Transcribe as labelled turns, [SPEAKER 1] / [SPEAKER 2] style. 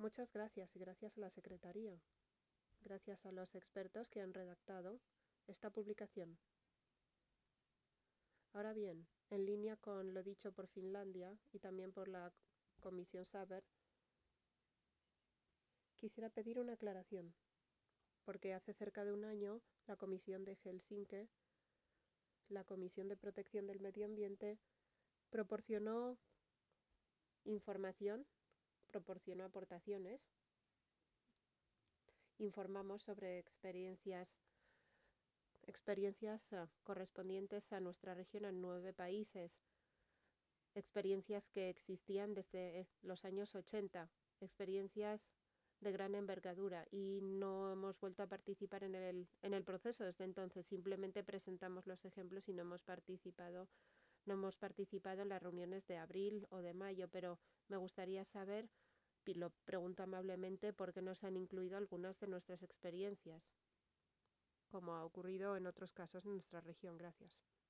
[SPEAKER 1] Muchas gracias y gracias a la Secretaría. Gracias a los expertos que han redactado esta publicación. Ahora bien, en línea con lo dicho por Finlandia y también por la Comisión Saber, quisiera pedir una aclaración, porque hace cerca de un año la Comisión de Helsinki, la Comisión de Protección del Medio Ambiente, proporcionó información, proporcionó aportaciones, informamos sobre experiencias correspondientes a nuestra región en 9 países, experiencias que existían desde los años 80, experiencias de gran envergadura y no hemos vuelto a participar en el proceso desde entonces. Simplemente presentamos los ejemplos y no hemos participado en las reuniones de abril o de mayo, pero me gustaría saber, y lo pregunto amablemente, por qué no se han incluido algunas de nuestras experiencias, como ha ocurrido en otros casos en nuestra región. Gracias.